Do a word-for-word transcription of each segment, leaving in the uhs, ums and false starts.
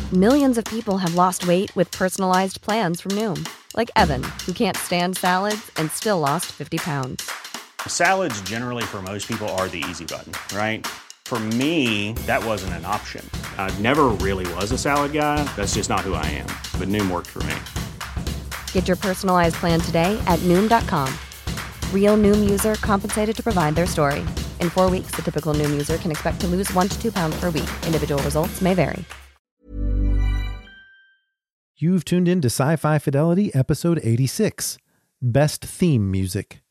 Millions of people have lost weight with personalized plans from Noom. Like Evan, who can't stand salads and still lost fifty pounds. Salads generally for most people are the easy button, right? For me, that wasn't an option. I never really was a salad guy. That's just not who I am. But Noom worked for me. Get your personalized plan today at Noom dot com. Real Noom user compensated to provide their story. In four weeks, the typical Noom user can expect to lose one to two pounds per week. Individual results may vary. You've tuned in to Sci-Fi Fidelity, episode eighty-six, Best Theme Music.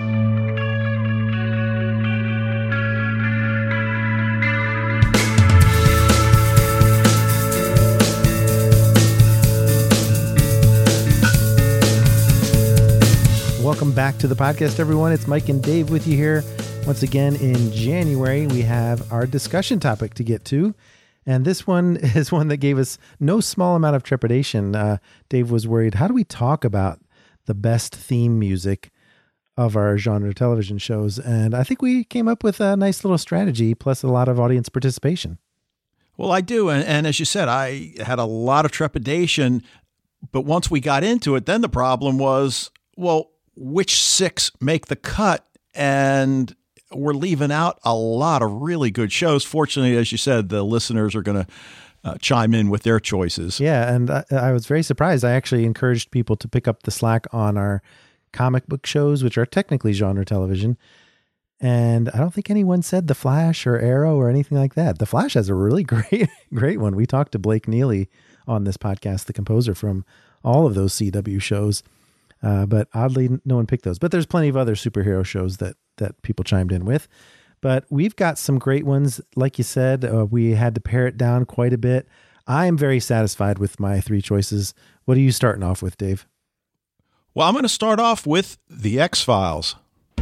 Welcome back to the podcast, everyone. It's Mike and Dave with you here. Once again, in January, we have our discussion topic to get to. And this one is one that gave us no small amount of trepidation. Uh, Dave was worried, how do we talk about the best theme music of our genre television shows? And I think we came up with a nice little strategy, plus a lot of audience participation. Well, I do. And, and as you said, I had a lot of trepidation. But once we got into it, then the problem was, well, which six make the cut? And we're leaving out a lot of really good shows. Fortunately, as you said, the listeners are going to uh, chime in with their choices. Yeah, and I, I was very surprised. I actually encouraged people to pick up the slack on our comic book shows, which are technically genre television. And I don't think anyone said The Flash or Arrow or anything like that. The Flash has a really great, great one. We talked to Blake Neely on this podcast, the composer from all of those C W shows. Uh, but oddly, no one picked those. But there's plenty of other superhero shows that that people chimed in with. But we've got some great ones. Like you said, uh, we had to pare it down quite a bit. I am very satisfied with my three choices. What are you starting off with, Dave? Well, I'm going to start off with The X-Files.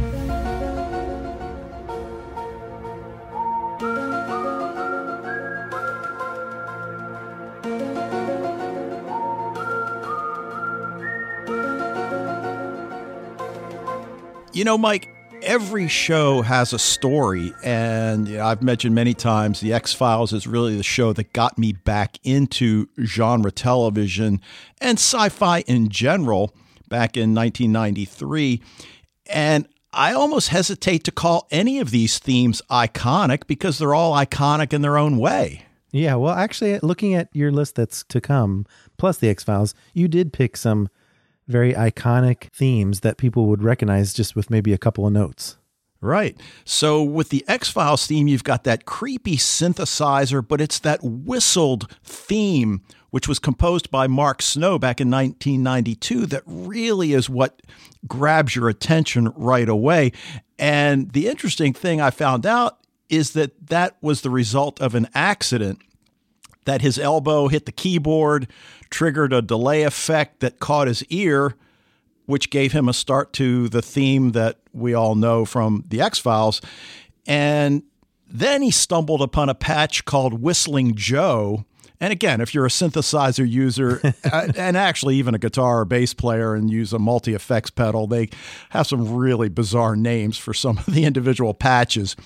You know, Mike, every show has a story, and you know, I've mentioned many times The X-Files is really the show that got me back into genre television and sci-fi in general back in nineteen ninety-three. And I almost hesitate to call any of these themes iconic because they're all iconic in their own way. Yeah, well, actually, looking at your list that's to come, plus The X-Files, you did pick some very iconic themes that people would recognize just with maybe a couple of notes. Right. So with the X-Files theme, you've got that creepy synthesizer, but it's that whistled theme, which was composed by Mark Snow back in nineteen ninety-two, that really is what grabs your attention right away. And the interesting thing I found out is that that was the result of an accident, that his elbow hit the keyboard, triggered a delay effect that caught his ear, which gave him a start to the theme that we all know from The X-Files. And then he stumbled upon a patch called Whistling Joe. And again, if you're a synthesizer user and actually even a guitar or bass player and use a multi-effects pedal, they have some really bizarre names for some of the individual patches.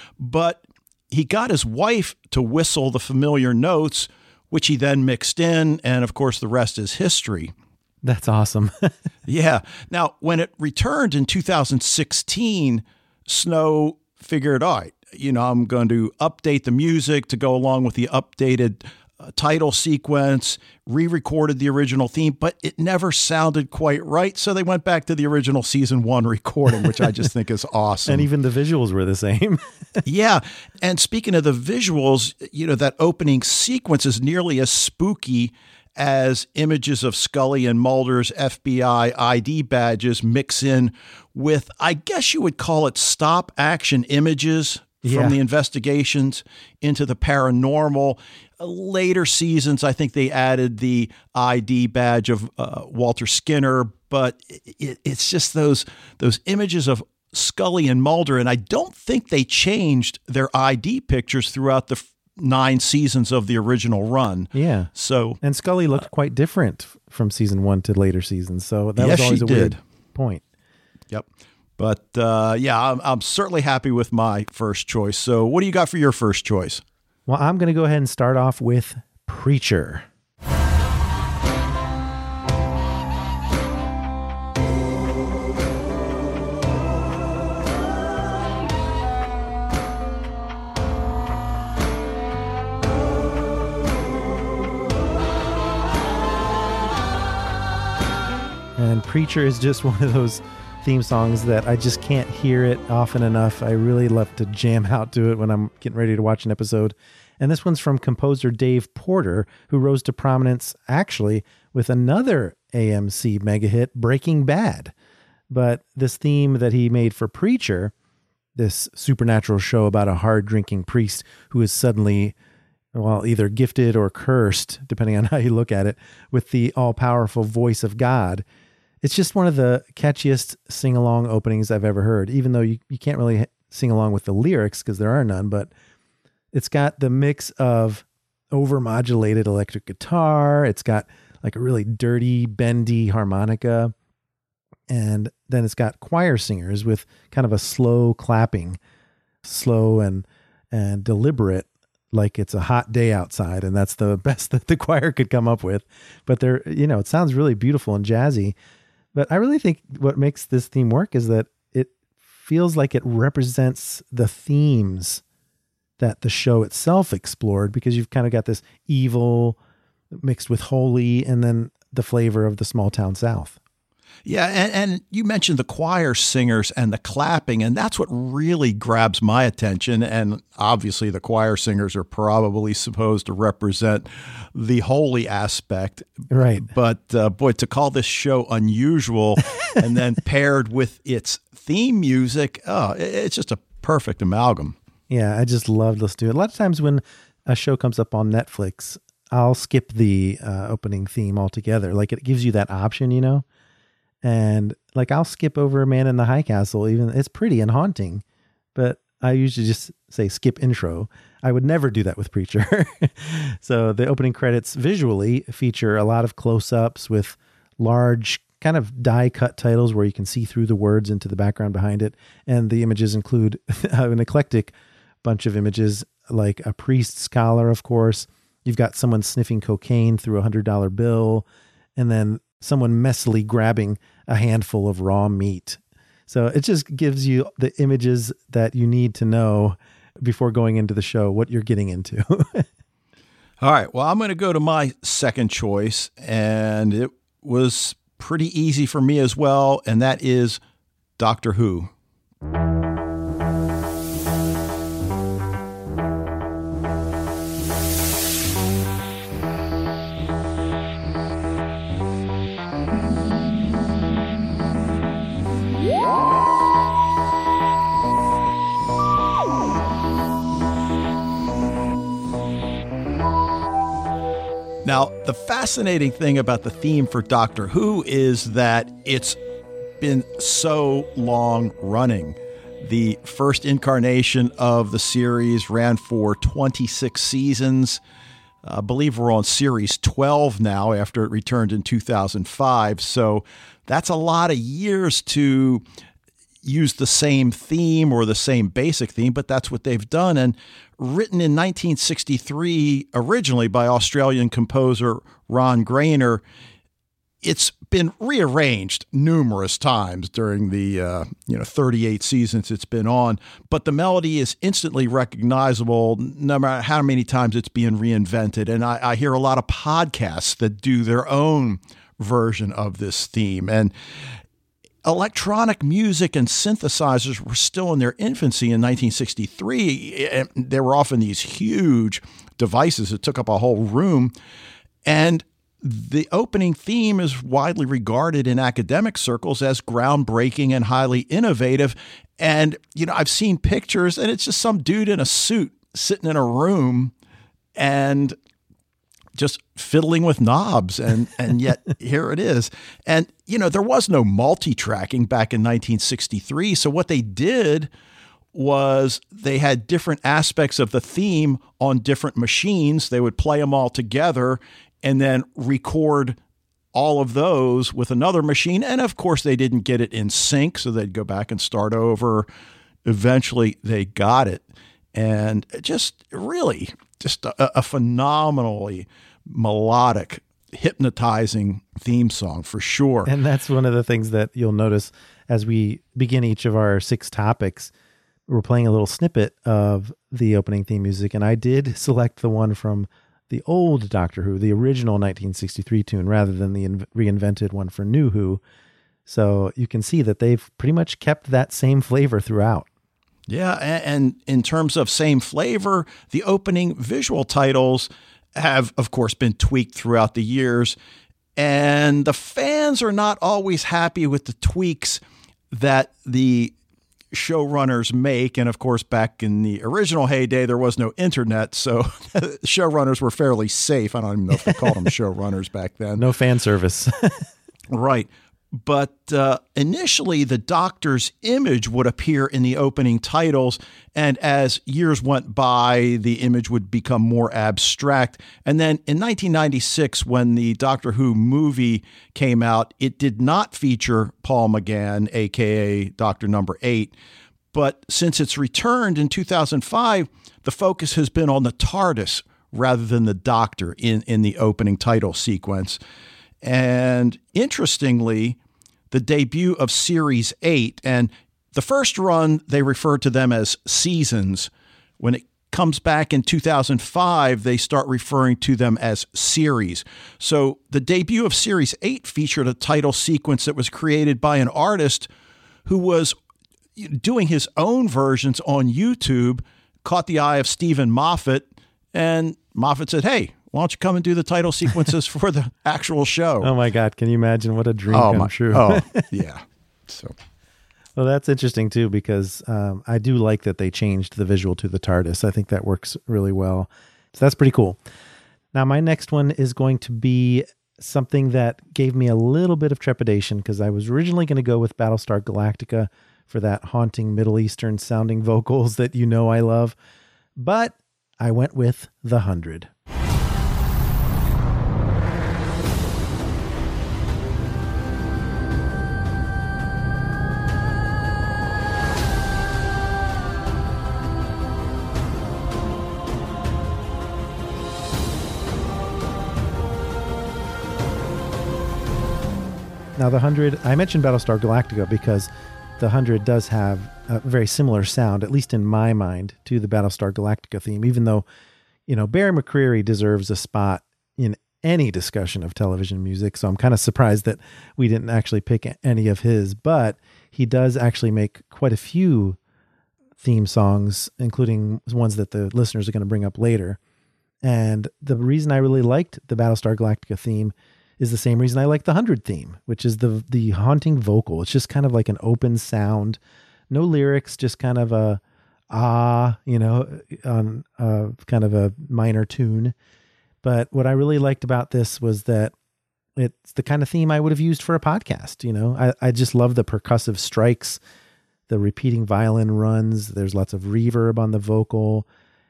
But he got his wife to whistle the familiar notes, which he then mixed in. And of course, the rest is history. That's awesome. Yeah. Now, when it returned in two thousand sixteen, Snow figured, all right, you know, I'm going to update the music to go along with the updated uh, title sequence, re-recorded the original theme, but it never sounded quite right. So they went back to the original season one recording, which I just think is awesome. And even the visuals were the same. Yeah. And speaking of the visuals, you know, that opening sequence is nearly as spooky as images of Scully and Mulder's F B I I D badges mix in with, I guess you would call it, stop action images from Yeah. the investigations into the paranormal. Later seasons, I think they added the I D badge of uh, Walter Skinner, but it, it's just those those images of Scully and Mulder, and I don't think they changed their I D pictures throughout the f- nine seasons of the original run. Yeah. So, And Scully looked uh, quite different from season one to later seasons. So that yes, was always she a weird did. point. Yep. But uh, yeah, I'm, I'm certainly happy with my first choice. So what do you got for your first choice? Well, I'm going to go ahead and start off with Preacher. And Preacher is just one of those theme songs that I just can't hear it often enough. I really love to jam out to it when I'm getting ready to watch an episode. And this one's from composer Dave Porter, who rose to prominence actually with another A M C mega hit, Breaking Bad. But this theme that he made for Preacher, this supernatural show about a hard-drinking priest who is suddenly, well, either gifted or cursed, depending on how you look at it, with the all-powerful voice of God. It's just one of the catchiest sing-along openings I've ever heard, even though you, you can't really sing along with the lyrics because there are none, but it's got the mix of over-modulated electric guitar. It's got like a really dirty, bendy harmonica. And then it's got choir singers with kind of a slow clapping, slow and and deliberate, like it's a hot day outside. And that's the best that the choir could come up with. But they're, you know, it sounds really beautiful and jazzy. But I really think what makes this theme work is that it feels like it represents the themes that the show itself explored, because you've kind of got this evil mixed with holy and then the flavor of the small town South. Yeah, and, and you mentioned the choir singers and the clapping, and that's what really grabs my attention. And obviously the choir singers are probably supposed to represent the holy aspect. Right. But uh, boy, to call this show unusual and then paired with its theme music, oh, it's just a perfect amalgam. Yeah, I just love listening to it. A lot of times when a show comes up on Netflix, I'll skip the uh, opening theme altogether. Like it gives you that option, you know? And like, I'll skip over Man in the High Castle, even it's pretty and haunting, but I usually just say skip intro. I would never do that with Preacher. So the opening credits visually feature a lot of close-ups with large kind of die cut titles where you can see through the words into the background behind it. And the images include an eclectic bunch of images, like a priest's collar, of course. You've got someone sniffing cocaine through a hundred dollar bill, and then someone messily grabbing a handful of raw meat. So it just gives you the images that you need to know before going into the show, what you're getting into. All right. Well, I'm going to go to my second choice, and it was pretty easy for me as well. And that is Doctor Who. Now, the fascinating thing about the theme for Doctor Who is that it's been so long running. The first incarnation of the series ran for twenty-six seasons. I believe we're on series twelve now after it returned in two thousand five. So that's a lot of years to use the same theme or the same basic theme, but that's what they've done. And written in nineteen sixty-three, originally by Australian composer Ron Grainer, it's been rearranged numerous times during the uh, you know thirty-eight seasons it's been on. But the melody is instantly recognizable no matter how many times it's being reinvented. And I, I hear a lot of podcasts that do their own version of this theme. And electronic music and synthesizers were still in their infancy in nineteen sixty-three. And there were often these huge devices that took up a whole room. And the opening theme is widely regarded in academic circles as groundbreaking and highly innovative. And, you know, I've seen pictures, and it's just some dude in a suit sitting in a room and just fiddling with knobs. And, and yet here it is. And, you know, there was no multi-tracking back in nineteen sixty-three. So what they did was they had different aspects of the theme on different machines. They would play them all together and then record all of those with another machine. And of course, they didn't get it in sync, so they'd go back and start over. Eventually, they got it. And just really, just a, a phenomenally melodic, hypnotizing theme song for sure. And that's one of the things that you'll notice as we begin each of our six topics. We're playing a little snippet of the opening theme music, and I did select the one from the old Doctor Who, the original nineteen sixty-three tune, rather than the in- reinvented one for New Who. So you can see that they've pretty much kept that same flavor throughout. Yeah, and, and in terms of same flavor, the opening visual titles have, of course, been tweaked throughout the years. And the fans are not always happy with the tweaks that the showrunners make. And of course, back in the original heyday, there was no internet, so showrunners were fairly safe. I don't even know if they called them showrunners back then. No fan service. Right. But uh, initially, the Doctor's image would appear in the opening titles, and as years went by, the image would become more abstract. And then in nineteen ninety-six, when the Doctor Who movie came out, it did not feature Paul McGann, a k a. Doctor Number Eight. But since it's returned in two thousand five, the focus has been on the TARDIS rather than the Doctor in, in the opening title sequence. And interestingly, the debut of Series eight, and the first run, they referred to them as seasons. When it comes back in two thousand five, they start referring to them as series. So the debut of Series eight featured a title sequence that was created by an artist who was doing his own versions on YouTube, caught the eye of Stephen Moffat, and Moffat said, hey, why don't you come and do the title sequences for the actual show? Oh my God. Can you imagine what a dream oh come my, true? Oh, yeah. So, well, that's interesting too, because um, I do like that they changed the visual to the TARDIS. I think that works really well. So that's pretty cool. Now, my next one is going to be something that gave me a little bit of trepidation, because I was originally going to go with Battlestar Galactica for that haunting Middle Eastern sounding vocals that you know I love. But I went with The Hundred. Now, the Hundred, I mentioned Battlestar Galactica because the Hundred does have a very similar sound, at least in my mind, to the Battlestar Galactica theme, even though, you know, Barry McCreary deserves a spot in any discussion of television music. So I'm kind of surprised that we didn't actually pick any of his, but he does actually make quite a few theme songs, including ones that the listeners are going to bring up later. And the reason I really liked the Battlestar Galactica theme is the same reason I like the Hundred theme, which is the the haunting vocal. It's just kind of like an open sound, no lyrics, just kind of a ah, you know, on uh, kind of a minor tune. But what I really liked about this was that it's the kind of theme I would have used for a podcast. You know, I, I just love the percussive strikes, the repeating violin runs. There's lots of reverb on the vocal,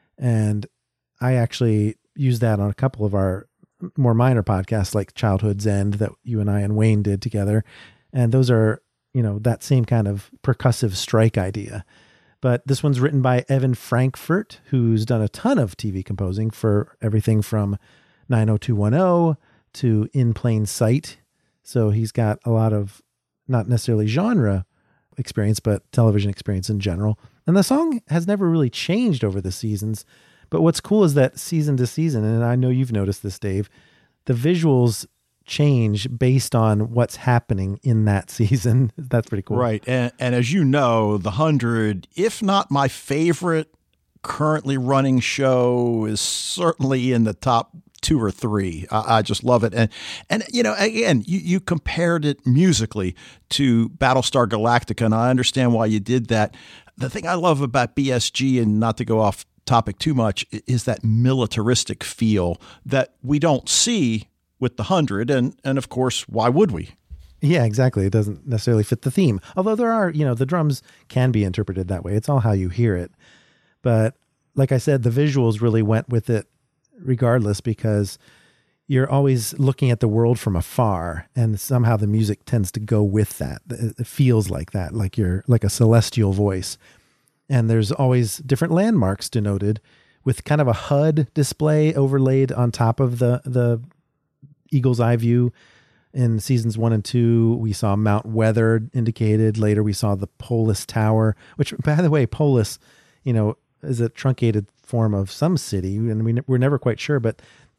and I actually used that on a couple of our more minor podcasts like Childhood's End that you and I and Wayne did together. And those are, you know, that same kind of percussive strike idea. But this one's written by Evan Frankfurt, who's done a ton of T V composing for everything from nine oh two one oh to In Plain Sight. So he's got a lot of not necessarily genre experience, but television experience in general. And the song has never really changed over the seasons. But what's cool is that season to season, and I know you've noticed this, Dave, the visuals change based on what's happening in that season. That's pretty cool. Right. And, and as you know, The Hundred, if not my favorite currently running show, is certainly in the top two or three. I, I just love it. And, and you know, again, you, you compared it musically to Battlestar Galactica, and I understand why you did that. The thing I love about B S G, and not to go off topic too much, is that militaristic feel that we don't see with the Hundred. And, and of course, why would we? Yeah, exactly. It doesn't necessarily fit the theme. Although there are, you know, the drums can be interpreted that way. It's all how you hear it. But like I said, the visuals really went with it regardless, because you're always looking at the world from afar, and somehow the music tends to go with that. It feels like that, like you're like a celestial voice. And there's always different landmarks denoted with kind of a H U D display overlaid on top of the, the eagle's eye view. In seasons one and two, we saw Mount Weather indicated. Later, we saw the Polis Tower, which, by the way, Polis, you know, is a truncated form of some city, and we, we're never quite sure, but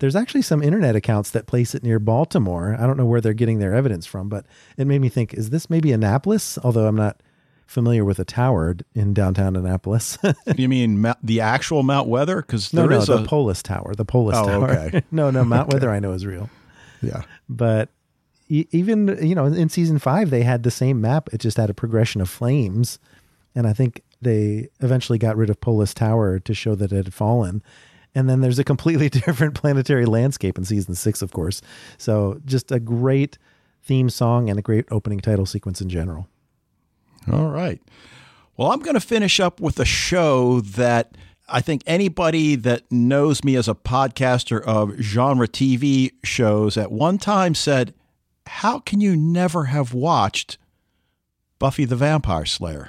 there's actually some internet accounts that place it near Baltimore. I don't know where they're getting their evidence from, but it made me think, is this maybe Annapolis? Although I'm not familiar with a tower in downtown Annapolis. You mean Ma- the actual Mount Weather? Because no, there no, is the a... Polis Tower. The Polis oh, Tower. Okay. no, no, Mount Weather I know is real. Yeah. But e- even, you know, in season five, they had the same map. It just had a progression of flames. And I think they eventually got rid of Polis Tower to show that it had fallen. And then there's a completely different planetary landscape in season six, of course. So just a great theme song and a great opening title sequence in general. All right. Well, I'm going to finish up with a show that I think anybody that knows me as a podcaster of genre T V shows at one time said, how can you never have watched Buffy the Vampire Slayer?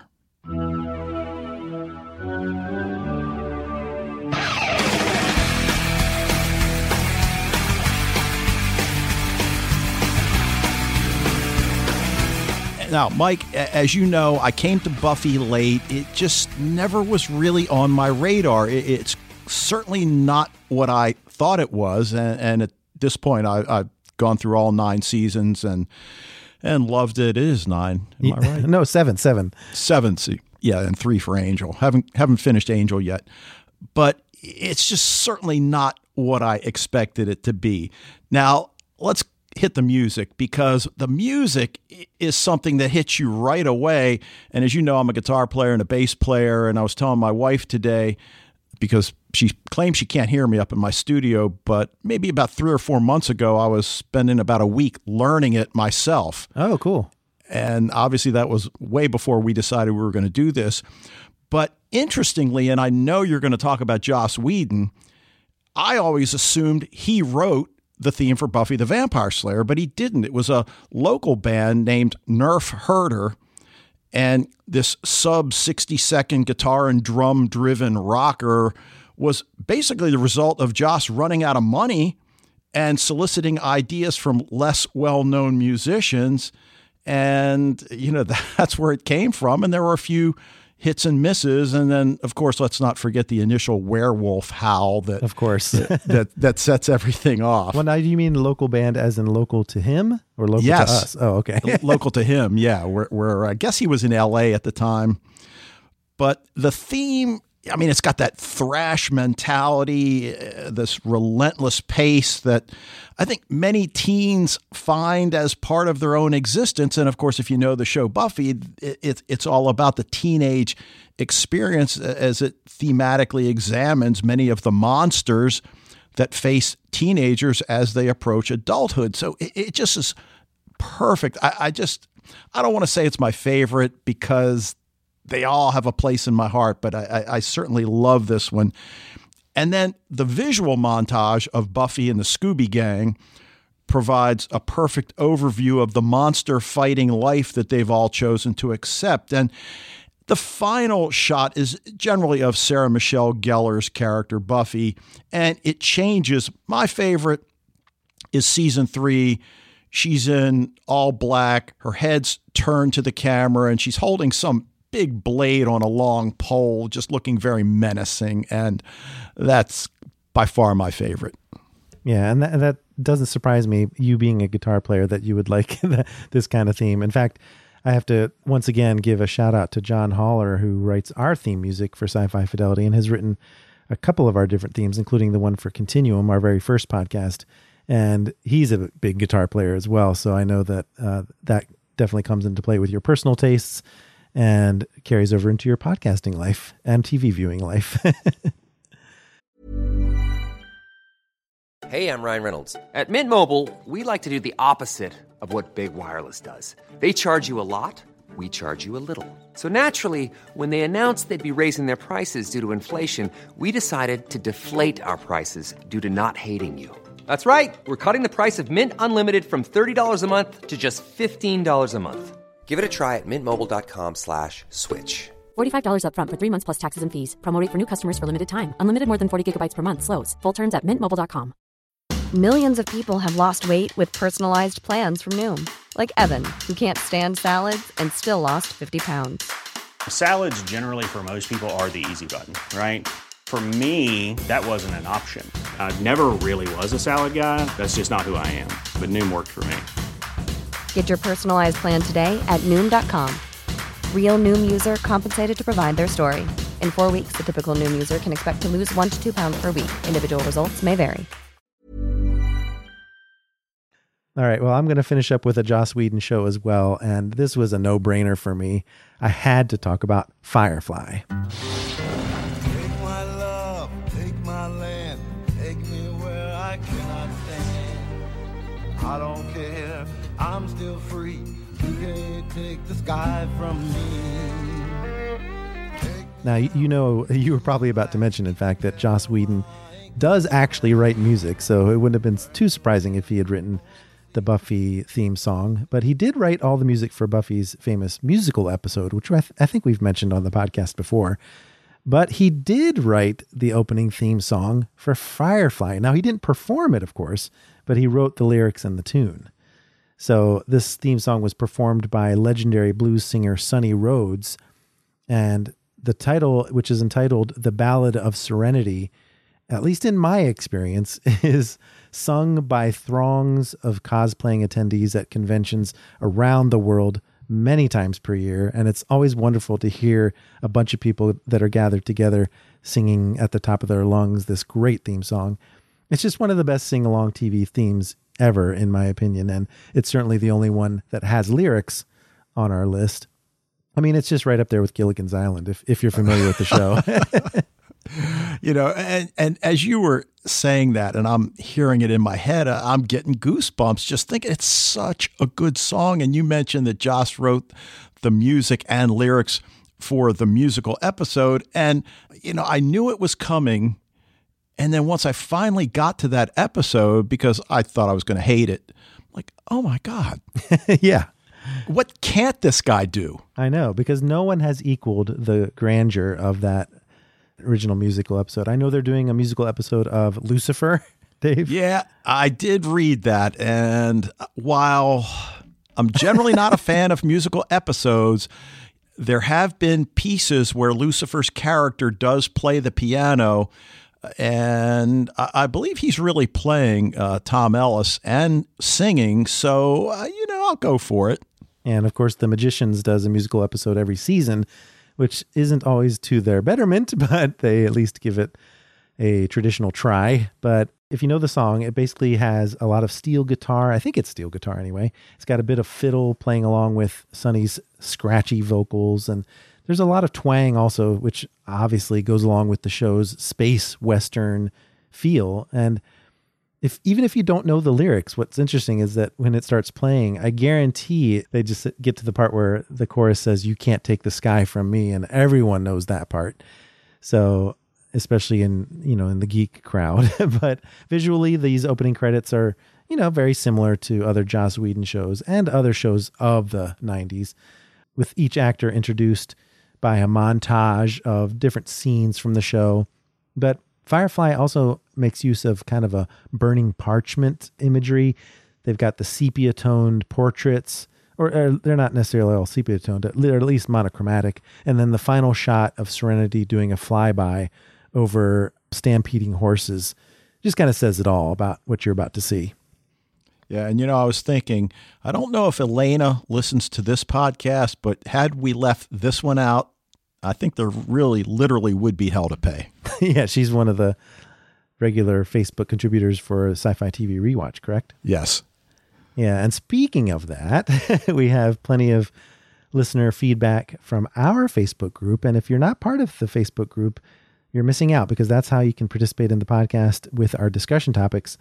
Now, Mike, as you know, I came to Buffy late. It just never was really on my radar. It's certainly not what I thought it was. And, and at this point, I, I've gone through all nine seasons and and loved it. It is nine. Am I right? No, seven, seven. Seven. Yeah, and three for Angel. Haven't haven't finished Angel yet. But it's just certainly not what I expected it to be. Now, let's hit the music, because the music is something that hits you right away. And as you know, I'm a guitar player and a bass player. And I was telling my wife today, because she claims she can't hear me up in my studio, but maybe about three or four months ago, I was spending about a week learning it myself. Oh, cool. And obviously that was way before we decided we were going to do this. But interestingly, and I know you're going to talk about Joss Whedon, I always assumed he wrote the theme for Buffy the Vampire Slayer, but he didn't. It was a local band named Nerf Herder, and this sub sixty second guitar and drum driven rocker was basically the result of Joss running out of money and soliciting ideas from less well-known musicians. And, you know, that's where it came from. And there were a few hits and misses. And then, of course, let's not forget the initial werewolf howl that, of course, that, that, that sets everything off. Well, now, do you mean local band as in local to him or local yes. to us? Oh, okay. Local to him. Yeah. Where, where I guess he was in L A at the time. But the theme, I mean, it's got that thrash mentality, uh, this relentless pace that I think many teens find as part of their own existence. And of course, if you know the show Buffy, it, it, it's all about the teenage experience as it thematically examines many of the monsters that face teenagers as they approach adulthood. So it, it just is perfect. I, I just, I don't want to say it's my favorite because they all have a place in my heart, but I, I, I certainly love this one. And then the visual montage of Buffy and the Scooby Gang provides a perfect overview of the monster fighting life that they've all chosen to accept. And the final shot is generally of Sarah Michelle Gellar's character, Buffy, and it changes. My favorite is season three. She's in all black. Her head's turned to the camera, and she's holding some big blade on a long pole, just looking very menacing. And that's by far my favorite. Yeah. And that, that doesn't surprise me, you being a guitar player, that you would like this kind of theme. In fact, I have to once again give a shout out to John Haller, who writes our theme music for Sci-Fi Fidelity and has written a couple of our different themes, including the one for Continuum, our very first podcast. And he's a big guitar player as well. So I know that uh, that definitely comes into play with your personal tastes and carries over into your podcasting life and T V viewing life. Hey, I'm Ryan Reynolds. At Mint Mobile, we like to do the opposite of what Big Wireless does. They charge you a lot, we charge you a little. So naturally, when they announced they'd be raising their prices due to inflation, we decided to deflate our prices due to not hating you. That's right. We're cutting the price of Mint Unlimited from thirty dollars a month to just fifteen dollars a month. Give it a try at mintmobile.com slash switch. forty-five dollars up front for three months plus taxes and fees. Promo rate for new customers for limited time. Unlimited more than forty gigabytes per month slows. Full terms at mint mobile dot com. Millions of people have lost weight with personalized plans from Noom. Like Evan, who can't stand salads and still lost fifty pounds. Salads generally for most people are the easy button, right? For me, that wasn't an option. I never really was a salad guy. That's just not who I am. But Noom worked for me. Get your personalized plan today at Noom dot com. Real Noom user compensated to provide their story. In four weeks, the typical Noom user can expect to lose one to two pounds per week. Individual results may vary. All right, well, I'm going to finish up with a Joss Whedon show as well, and this was a no-brainer for me. I had to talk about Firefly. Take my love, take my land, take me where I cannot stand. I don't care, I'm still free. You can't take the sky from me. Take Now, you you know, you were probably about to mention, in fact, that Joss Whedon does actually write music, so it wouldn't have been too surprising if he had written the Buffy theme song, but he did write all the music for Buffy's famous musical episode, which I, th- I think we've mentioned on the podcast before. But he did write the opening theme song for Firefly. Now, he didn't perform it, of course, but he wrote the lyrics and the tune. So this theme song was performed by legendary blues singer Sonny Rhodes, and the title, which is entitled The Ballad of Serenity, at least in my experience, is sung by throngs of cosplaying attendees at conventions around the world many times per year. And it's always wonderful to hear a bunch of people that are gathered together singing at the top of their lungs this great theme song. It's just one of the best sing-along T V themes ever, in my opinion. And it's certainly the only one that has lyrics on our list. I mean, it's just right up there with Gilligan's Island, if, if you're familiar with the show. You know, and, and as you were saying that, and I'm hearing it in my head, I'm getting goosebumps just thinking it's such a good song. And you mentioned that Joss wrote the music and lyrics for the musical episode. And, you know, I knew it was coming. And then once I finally got to that episode, because I thought I was going to hate it, I'm like, oh my God. Yeah. What can't this guy do? I know, because no one has equaled the grandeur of that original musical episode. I know they're doing a musical episode of Lucifer, Dave. Yeah, I did read that. And while I'm generally not a fan of musical episodes, there have been pieces where Lucifer's character does play the piano. And I believe he's really playing uh, Tom Ellis and singing. So, uh, you know, I'll go for it. And of course, The Magicians does a musical episode every season, which isn't always to their betterment, but they at least give it a traditional try. But if you know the song, it basically has a lot of steel guitar. I think it's steel guitar anyway. It's got a bit of fiddle playing along with Sonny's scratchy vocals. And there's a lot of twang also, which obviously goes along with the show's space western feel. And if even if you don't know the lyrics, what's interesting is that when it starts playing, I guarantee they just get to the part where the chorus says, "You can't take the sky from me," and everyone knows that part. So, especially in, you know, in the geek crowd. But visually, these opening credits are, you know, very similar to other Joss Whedon shows and other shows of the nineties, with each actor introduced by a montage of different scenes from the show. But Firefly also makes use of kind of a burning parchment imagery. They've got the sepia-toned portraits, or, or they're not necessarily all sepia-toned, they're at least monochromatic. And then the final shot of Serenity doing a flyby over stampeding horses just kind of says it all about what you're about to see. Yeah, and you know, I was thinking, I don't know if Elena listens to this podcast, but had we left this one out, I think there really literally would be hell to pay. Yeah, she's one of the regular Facebook contributors for Sci-Fi T V Rewatch, correct? Yes. Yeah, and speaking of that, we have plenty of listener feedback from our Facebook group. And if you're not part of the Facebook group, you're missing out, because that's how you can participate in the podcast with our discussion topics.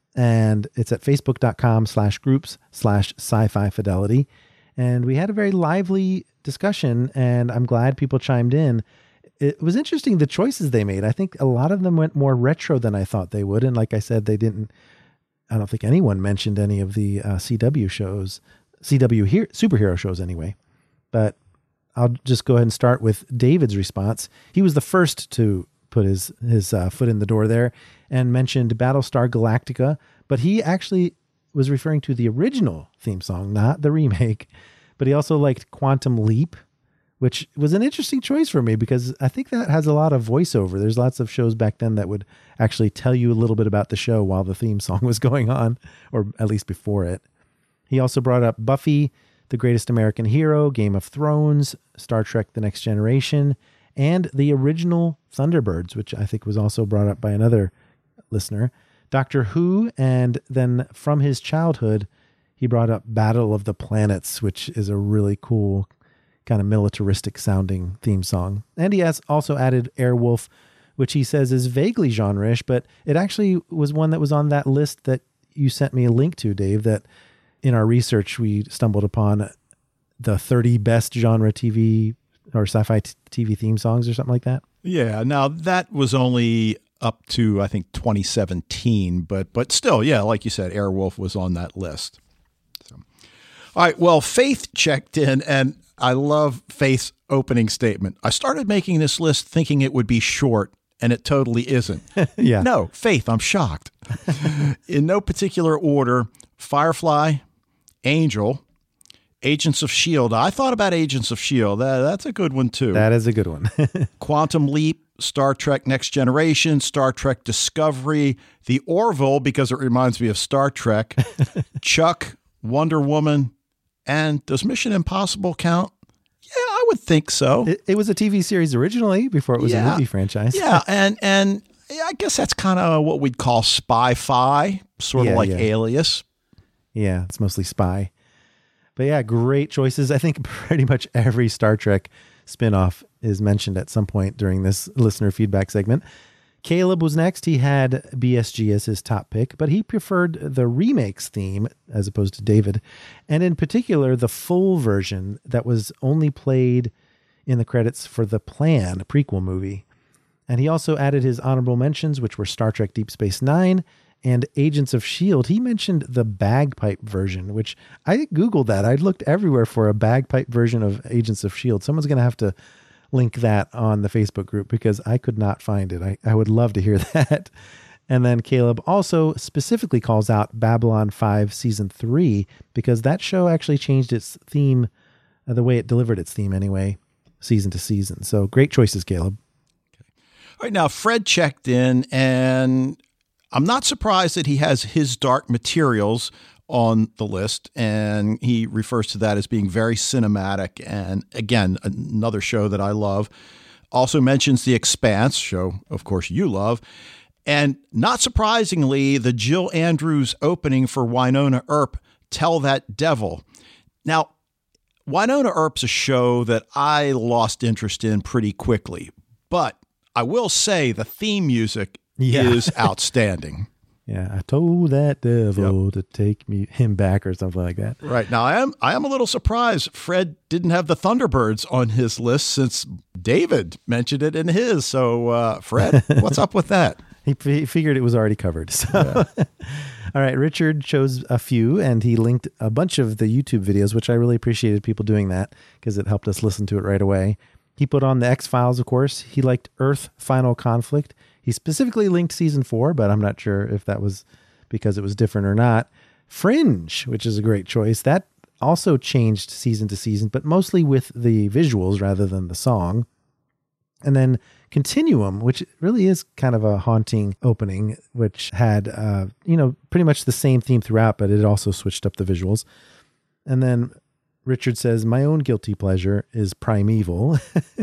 And it's at facebook.com slash groups slash sci-fi fidelity. And we had a very lively discussion, and I'm glad people chimed in. It was interesting, the choices they made. I think a lot of them went more retro than I thought they would. And like I said, they didn't, I don't think anyone mentioned any of the uh, C W shows, C W he- superhero shows anyway. But I'll just go ahead and start with David's response. He was the first to put his, his uh, foot in the door there and mentioned Battlestar Galactica, but he actually was referring to the original theme song, not the remake. But he also liked Quantum Leap, which was an interesting choice for me because I think that has a lot of voiceover. There's lots of shows back then that would actually tell you a little bit about the show while the theme song was going on, or at least before it. He also brought up Buffy, The Greatest American Hero, Game of Thrones, Star Trek The Next Generation, and the original Thunderbirds, which I think was also brought up by another listener, Doctor Who, and then from his childhood, he brought up Battle of the Planets, which is a really cool kind of militaristic sounding theme song. And he has also added Airwolf, which he says is vaguely genre-ish, but it actually was one that was on that list that you sent me a link to, Dave, that in our research we stumbled upon the thirty best genre T V or sci-fi t- TV theme songs or something like that. Yeah. Now that was only up to, I think, twenty seventeen, but, but still, yeah, like you said, Airwolf was on that list. So, all right. Well, Faith checked in, and I love Faith's opening statement. I started making this list thinking it would be short, and it totally isn't. Yeah. No, Faith, I'm shocked. In no particular order, Firefly, Angel, Agents of S H I E L D. I thought about Agents of S H I E L D. That, that's a good one, too. That is a good one. Quantum Leap, Star Trek Next Generation, Star Trek Discovery, The Orville, because it reminds me of Star Trek, Chuck, Wonder Woman, and does Mission Impossible count? Yeah, I would think so. It, it was a T V series originally before it was Yeah. a movie franchise. Yeah, and and yeah, I guess that's kind of what we'd call spy-fi, sort of Yeah, like yeah. Alias. Yeah, it's mostly spy. But yeah, great choices. I think pretty much every Star Trek spinoff is mentioned at some point during this listener feedback segment. Caleb was next. He had B S G as his top pick, but he preferred the remakes theme as opposed to David. And in particular, the full version that was only played in the credits for the Plan prequel movie. And he also added his honorable mentions, which were Star Trek Deep Space Nine and Agents of S H I E L D. He mentioned the bagpipe version, which I Googled that. I looked everywhere for a bagpipe version of Agents of S H I E L D. Someone's going to have to link that on the Facebook group because I could not find it. I, I would love to hear that. And then Caleb also specifically calls out Babylon five Season three because that show actually changed its theme, uh, the way it delivered its theme anyway, season to season. So great choices, Caleb. All right, now Fred checked in, and I'm not surprised that he has His Dark Materials on the list, and he refers to that as being very cinematic. And again, another show that I love. Also mentions The Expanse, show, of course, you love. And not surprisingly, the Jill Andrews opening for Wynonna Earp, Tell That Devil. Now, Wynonna Earp's a show that I lost interest in pretty quickly, but I will say the theme music Yeah. is outstanding. Yeah, I told that devil Yep. to take me him back or something like that. Right. Now, I am I am a little surprised Fred didn't have the Thunderbirds on his list since David mentioned it in his. So, uh, Fred, what's up with that? He, f- he figured it was already covered. So, all right, Richard chose a few, and he linked a bunch of the YouTube videos, which I really appreciated people doing that because it helped us listen to it right away. He put on the X-Files, of course. He liked Earth Final Conflict. He specifically linked season four, but I'm not sure if that was because it was different or not. Fringe, which is a great choice. That also changed season to season, but mostly with the visuals rather than the song. And then Continuum, which really is kind of a haunting opening, which had, uh, you know, pretty much the same theme throughout, but it also switched up the visuals. And then Richard says, my own guilty pleasure is Primeval.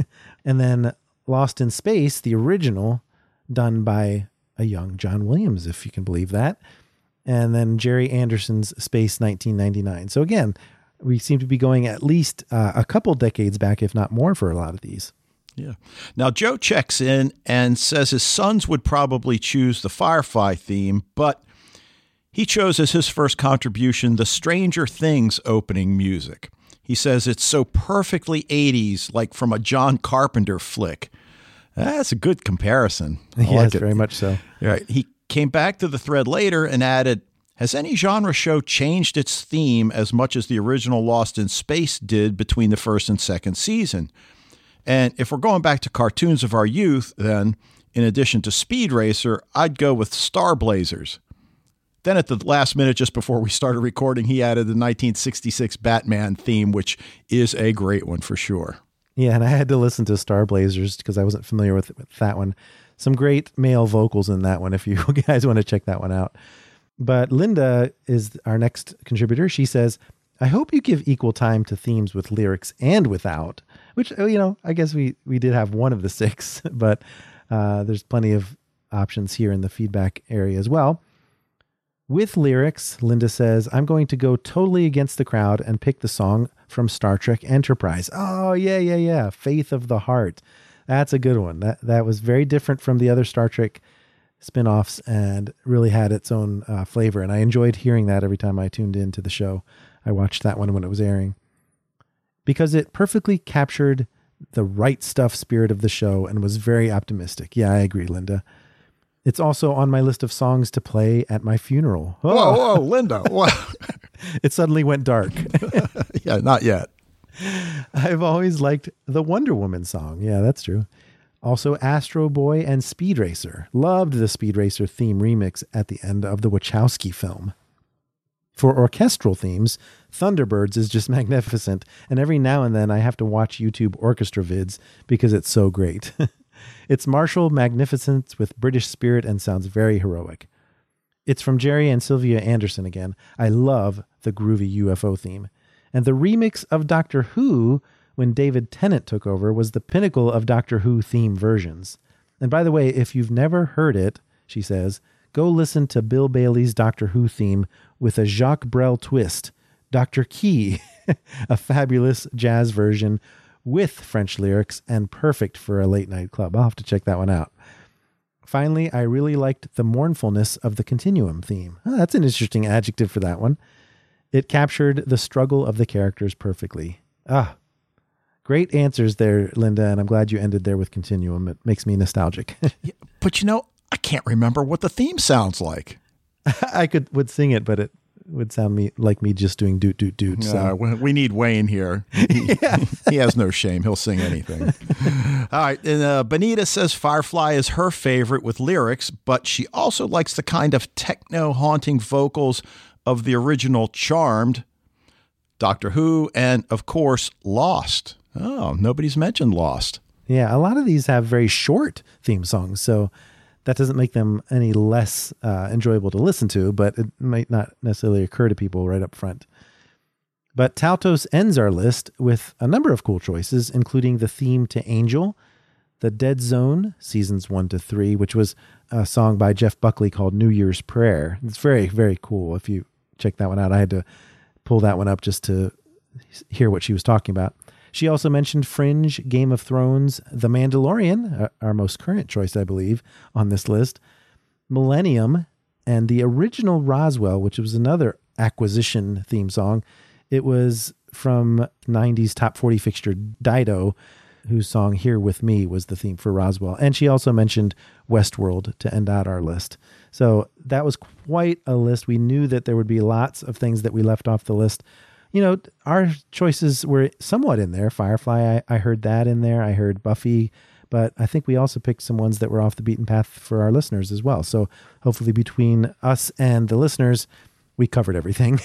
And then Lost in Space, the original, done by a young John Williams, if you can believe that. And then Jerry Anderson's Space nineteen ninety-nine. So again, we seem to be going at least uh, a couple decades back, if not more, for a lot of these. Yeah. Now, Joe checks in and says his sons would probably choose the Firefly theme, but he chose as his first contribution the Stranger Things opening music. He says it's so perfectly eighties, like from a John Carpenter flick. That's a good comparison. I Yes, like it. very much so. Right. He came back to the thread later and added, has any genre show changed its theme as much as the original Lost in Space did between the first and second season? And if we're going back to cartoons of our youth, then in addition to Speed Racer, I'd go with Star Blazers. Then at the last minute, just before we started recording, he added the nineteen sixty-six Batman theme, which is a great one for sure. Yeah, and I had to listen to Star Blazers because I wasn't familiar with, with that one. Some great male vocals in that one if you guys want to check that one out. But Linda is our next contributor. She says, I hope you give equal time to themes with lyrics and without, which, you know, I guess we, we did have one of the six, but uh, there's plenty of options here in the feedback area as well. With lyrics, Linda says, I'm going to go totally against the crowd and pick the song from Star Trek Enterprise. Oh, yeah, yeah, yeah. Faith of the Heart. That's a good one. That that was very different from the other Star Trek spinoffs and really had its own uh, flavor. And I enjoyed hearing that every time I tuned into the show. I watched that one when it was airing because it perfectly captured the right stuff spirit of the show and was very optimistic. Yeah, I agree, Linda. It's also on my list of songs to play at my funeral. Oh. Whoa, whoa, Linda. Whoa. It suddenly went dark. Yeah, not yet. I've always liked the Wonder Woman song. Yeah, that's true. Also Astro Boy and Speed Racer. Loved the Speed Racer theme remix at the end of the Wachowski film. For orchestral themes, Thunderbirds is just magnificent. And every now and then I have to watch YouTube orchestra vids because it's so great. It's martial magnificence with British spirit and sounds very heroic. It's from Jerry and Sylvia Anderson again. I love the groovy U F O theme. And the remix of Doctor Who, when David Tennant took over, was the pinnacle of Doctor Who theme versions. And by the way, if you've never heard it, she says, go listen to Bill Bailey's Doctor Who theme with a Jacques Brel twist. Doctor Key, a fabulous jazz version with French lyrics and perfect for a late night club. I'll have to check that one out. Finally, I really liked the mournfulness of the Continuum theme. Oh, that's an interesting adjective for that one. It captured the struggle of the characters perfectly. Ah, great answers there, Linda, and I'm glad you ended there with Continuum. It makes me nostalgic. Yeah, but you know, I can't remember what the theme sounds like. I could would sing it, but it would sound me like me just doing doot, doot, doot. So. Uh, we need Wayne here. He, yeah. he has no shame. He'll sing anything. All right. And uh, Benita says Firefly is her favorite with lyrics, but she also likes the kind of techno haunting vocals of the original Charmed, Doctor Who, and of course, Lost. Oh, nobody's mentioned Lost. Yeah. A lot of these have very short theme songs. So that doesn't make them any less uh, enjoyable to listen to, but it might not necessarily occur to people right up front. But Taltos ends our list with a number of cool choices, including the theme to Angel, The Dead Zone, seasons one to three, which was a song by Jeff Buckley called New Year's Prayer. It's very, very cool. If you check that one out, I had to pull that one up just to hear what she was talking about. She also mentioned Fringe, Game of Thrones, The Mandalorian, our most current choice, I believe, on this list, Millennium, and the original Roswell, which was another acquisition theme song. It was from nineties top forty fixture Dido, whose song Here With Me was the theme for Roswell. And she also mentioned Westworld to end out our list. So that was quite a list. We knew that there would be lots of things that we left off the list. You know, our choices were somewhat in there. Firefly, I, I heard that in there. I heard Buffy, but I think we also picked some ones that were off the beaten path for our listeners as well. So hopefully between us and the listeners, we covered everything.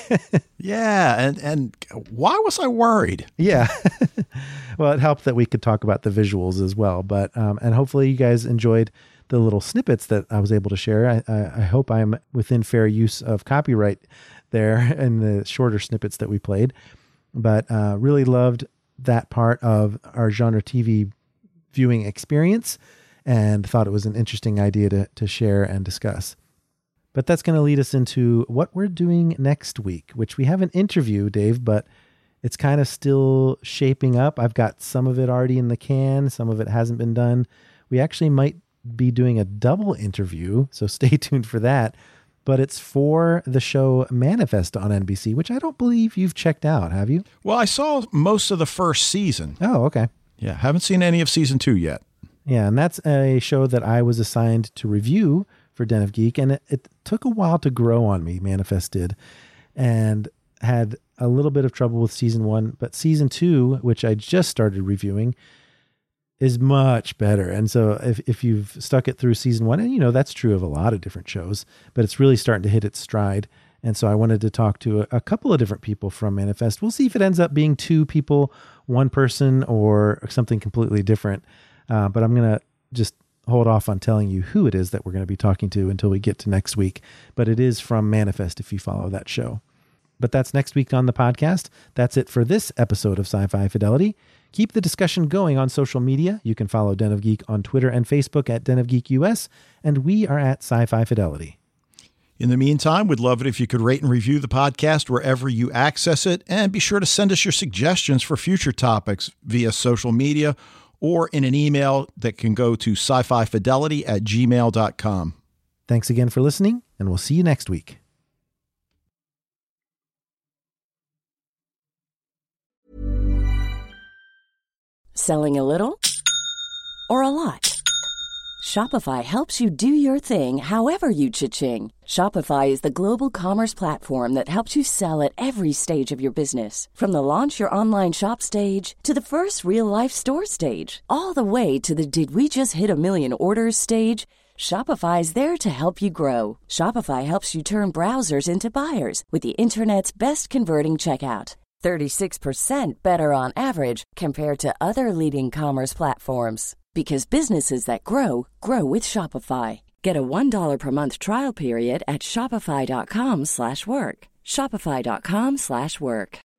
Yeah. And, and why was I worried? Yeah. Well, it helped that we could talk about the visuals as well. But, um, and hopefully you guys enjoyed the little snippets that I was able to share. I, I, I hope I'm within fair use of copyright there in the shorter snippets that we played, but uh, really loved that part of our genre T V viewing experience and thought it was an interesting idea to, to share and discuss. But that's going to lead us into what we're doing next week, which we have an interview, Dave, but it's kind of still shaping up. I've got some of it already in the can. Some of it hasn't been done. We actually might be doing a double interview, so stay tuned for that. But it's for the show Manifest on N B C, which I don't believe you've checked out, have you? Well, I saw most of the first season. Oh, okay. Yeah, haven't seen any of season two yet. Yeah, and that's a show that I was assigned to review for Den of Geek, and it, it took a while to grow on me, Manifest did, and had a little bit of trouble with season one, but season two, which I just started reviewing, is much better. And so if, if you've stuck it through season one, and you know, that's true of a lot of different shows, but it's really starting to hit its stride. And so I wanted to talk to a, a couple of different people from Manifest. We'll see if it ends up being two people, one person, or something completely different. Uh, but I'm going to just hold off on telling you who it is that we're going to be talking to until we get to next week. But it is from Manifest if you follow that show. But that's next week on the podcast. That's it for this episode of Sci-Fi Fidelity. Keep the discussion going on social media. You can follow Den of Geek on Twitter and Facebook at Den of Geek U S, and we are at Sci-Fi Fidelity. In the meantime, we'd love it if you could rate and review the podcast wherever you access it, and be sure to send us your suggestions for future topics via social media or in an email that can go to sci-fi fidelity at gmail dot com. Thanks again for listening, and we'll see you next week. Selling a little or a lot? Shopify helps you do your thing however you cha-ching. Shopify is the global commerce platform that helps you sell at every stage of your business. From the launch your online shop stage to the first real-life store stage, all the way to the did we just hit a million orders stage. Shopify is there to help you grow. Shopify helps you turn browsers into buyers with the internet's best converting checkout. thirty-six percent better on average compared to other leading commerce platforms. Because businesses that grow, grow with Shopify. Get a one dollar per month trial period at shopify.com slash work. Shopify.com slash work.